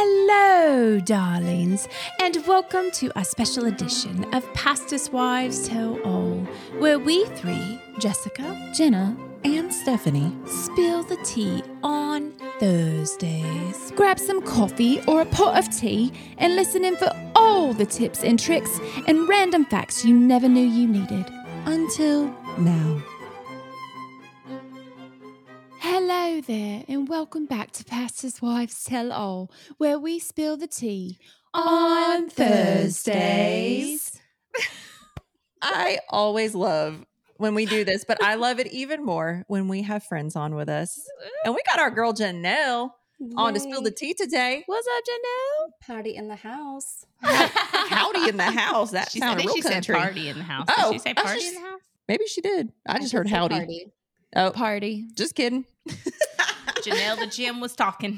Hello, darlings, and welcome to a special edition of Pastor's Wives Tell All, where we three, Jessica, Jenna, and Stephanie, spill the tea on Thursdays. Grab some coffee or a pot of tea and listen in for all the tips and tricks and random facts you never knew you needed. Until now. Hello there, and welcome back to Pastor's Wives Tell All, where we spill the tea on Thursdays. I always love when we do this, but I love it even more when we have friends on with us. And we got our girl Janelle on to spill the tea today. What's up, Janelle? Party in the house. Howdy in the house. That sounded real country. Said party in the house. Oh, did she say party in the house? Maybe she did. I just heard howdy. Party. Oh, Party. just kidding. Janelle the Gym was talking.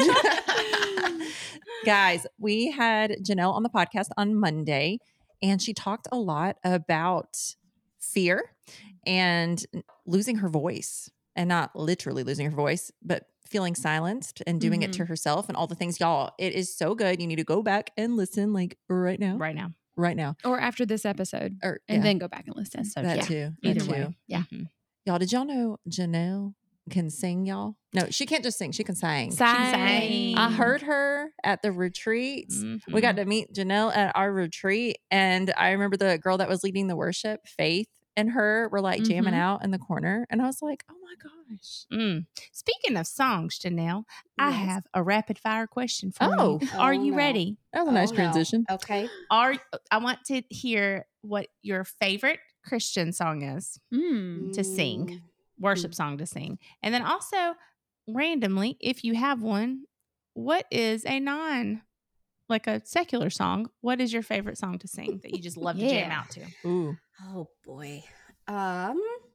Guys, we had Janelle on the podcast on Monday, and she talked a lot about fear and losing her voice, and not literally losing her voice, but feeling silenced and doing it to herself and all the things. Y'all, it is so good. You need to go back and listen like right now. Right now. Or after this episode. Or, and then go back and listen. So that yeah. too. Either That way. too. Yeah. Mm-hmm. Y'all, did y'all know Janelle can sing, y'all? No, she can't just sing. She can sing. Sang. I heard her at the retreat. Mm-hmm. We got to meet Janelle at our retreat. And I remember the girl that was leading the worship, Faith, and her were like jamming out in the corner. And I was like, oh my gosh. Speaking of songs, Janelle, I Yes. have a rapid fire question for Oh. you. Are Oh, you no. ready? That was a nice Oh, no. transition. Okay. I want to hear what your favorite Christian song is, to sing. Worship song to sing. And then also, randomly, if you have one, what is like a secular song, what is your favorite song to sing that you just love to jam out to? Ooh. Oh boy. Well,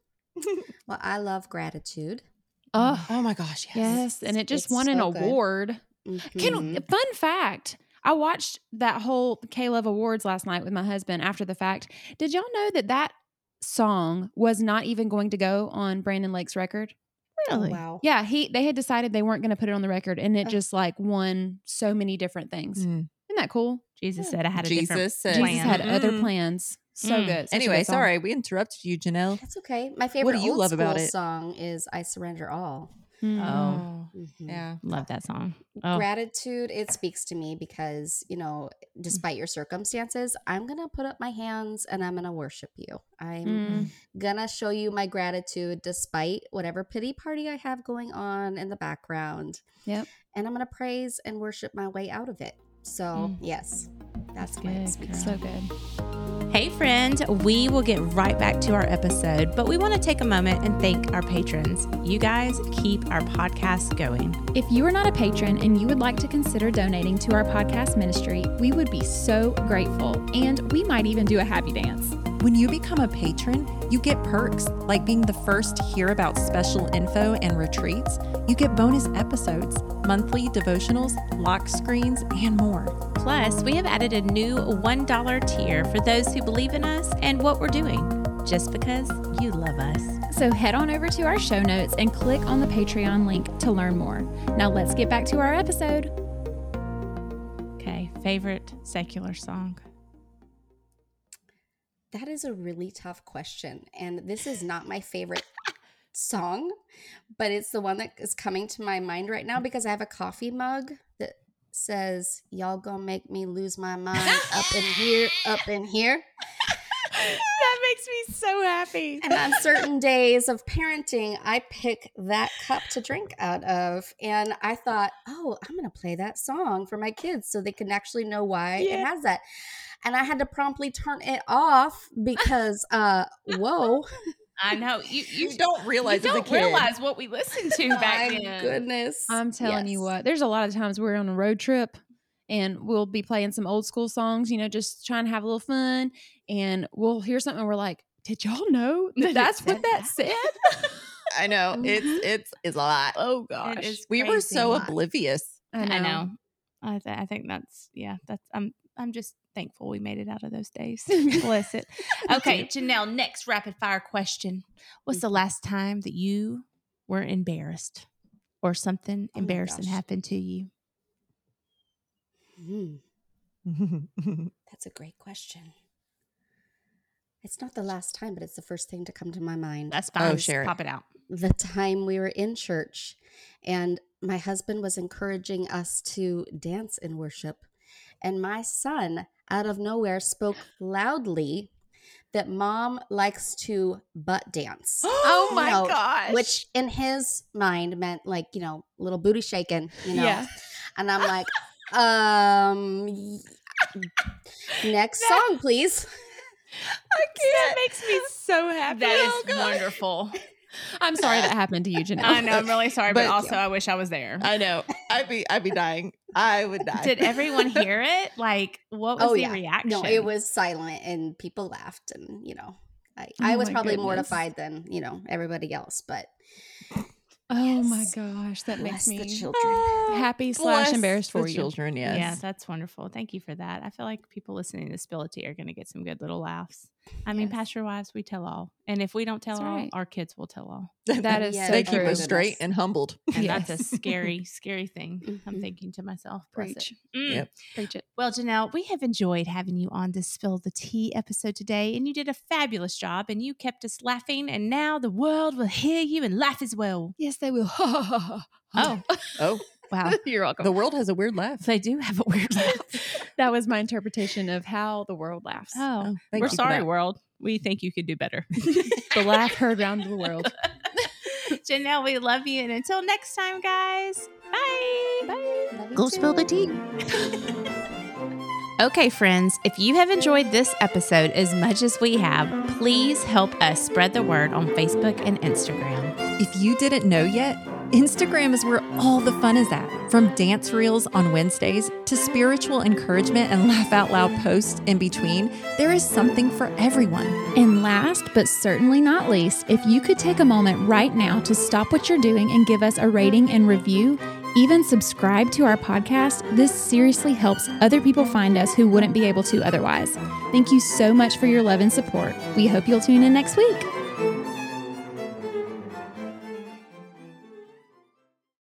I love Gratitude. Oh, Oh my gosh. Yes. yes. And it just It's won an so good. award. Mhm. Fun fact. I watched that whole K-Love Awards last night with my husband after the fact. Did y'all know that song was not even going to go on Brandon Lake's record? Really? Oh, wow. Yeah, they had decided they weren't going to put it on the record, and it Ugh. just like won so many different things. Isn't that cool? Jesus said I had a Jesus different said- plan. Jesus had other Mm. plans. So Mm. good. Such a Anyway, good song. sorry, we interrupted you, Janelle. That's okay. My favorite do you old love school about it? song is I Surrender All. Mm. Oh, Mhm. Yeah. love that song. Oh, Gratitude, it speaks to me because, despite your circumstances, I'm going to put up my hands and I'm going to worship you. I'm Mm. going to show you my gratitude despite whatever pity party I have going on in the background. Yep. And I'm going to praise and worship my way out of it. So, yes, that's what it good, speaks girl. to. So good. Hey, friend, we will get right back to our episode, but we want to take a moment and thank our patrons. You guys keep our podcast going. If you are not a patron and you would like to consider donating to our podcast ministry, we would be so grateful. And we might even do a happy dance. When you become a patron, you get perks like being the first to hear about special info and retreats. You get bonus episodes, monthly devotionals, lock screens, and more. Plus, we have added a new $1 tier for those who believe in us and what we're doing, just because you love us. So head on over to our show notes and click on the Patreon link to learn more. Now let's get back to our episode. Okay, favorite secular song? That is a really tough question. And this is not my favorite song, but it's the one that is coming to my mind right now because I have a coffee mug that says, "Y'all gonna make me lose my mind up in here, up in here." That makes me so happy. And on certain days of parenting, I pick that cup to drink out of. And I thought, oh, I'm going to play that song for my kids so they can actually know why it has that. And I had to promptly turn it off because, whoa. I know. You don't realize you as a don't kid. realize what we listened to back My then. goodness. I'm telling you Yes. what, there's a lot of times we're on a road trip and we'll be playing some old school songs, just trying to have a little fun. And we'll hear something and we're like, did y'all know that that's what that said? I know. It's a lot. Oh gosh. It is We were crazy. so oblivious. I know. I think that's I'm just thankful we made it out of those days. Bless it. Okay, Janelle, next rapid fire question. What's the last time that you were embarrassed or something Oh my embarrassing gosh. happened to you? That's a great question. It's not the last time, but it's the first thing to come to my mind. That's fine. Oh, share it. Pop it out. The time we were in church and my husband was encouraging us to dance in worship. And my son, out of nowhere, spoke loudly that mom likes to butt dance. Oh my You know, gosh. Which in his mind meant like, little booty shaking, Yeah. And I'm like, next song, please. That makes me so happy. That is wonderful. I'm sorry that happened to you, Janelle. I know. I'm really sorry, but But- also I wish I was there. I know. I'd be dying. I would die. Did everyone hear it? Like, what was the reaction? No, it was silent and people laughed and, I Oh was my probably goodness. mortified than, everybody else, but Oh my Yes. gosh, that bless makes the me children. happy / Bless embarrassed for the you. children, yes. Yeah, that's wonderful. Thank you for that. I feel like people listening to Spility are going to get some good little laughs. I mean, Yes. Pastor Wives, we tell all. And if we don't tell That's all, right. our kids will tell all. That is Yeah, so They true. keep us Goodness. straight and humbled. And Yes. that's a scary, scary thing. I'm Mhm. thinking to myself, bless Preach. it. Mm. Yep. Preach it. Well, Janelle, we have enjoyed having you on this Spill the Tea episode today, and you did a fabulous job, and you kept us laughing, and now the world will hear you and laugh as well. Yes, they will. Oh, Oh, wow. You're welcome. the world has a weird laugh. They do have a weird laugh. That was my interpretation of how the world laughs. Oh, thank we're you for sorry, that. world. We think you could do better. The laugh heard round the world. Janelle, we love you. And until next time, guys, bye. Bye. Love you Go too. spill the tea. Okay, friends, if you have enjoyed this episode as much as we have, please help us spread the word on Facebook and Instagram. If you didn't know yet, Instagram is where all the fun is at. From dance reels on Wednesdays to spiritual encouragement and laugh out loud posts in between, there is something for everyone. And last but certainly not least, if you could take a moment right now to stop what you're doing and give us a rating and review, even subscribe to our podcast, this seriously helps other people find us who wouldn't be able to otherwise. Thank you so much for your love and support. We hope you'll tune in next week.